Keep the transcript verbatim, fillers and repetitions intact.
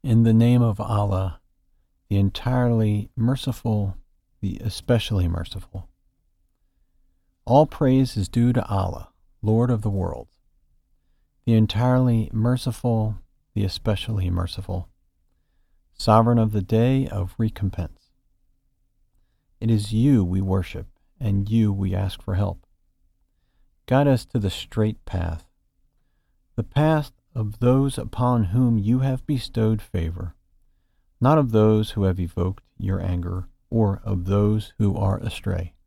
In the name of Allah, the entirely merciful, the especially merciful. All praise is due to Allah, Lord of the world, the entirely merciful, the especially merciful, sovereign of the day of recompense. It is you we worship, and you we ask for help. Guide us to the straight path, the path of those upon whom you have bestowed favor, not of those who have evoked your anger, or of those who are astray.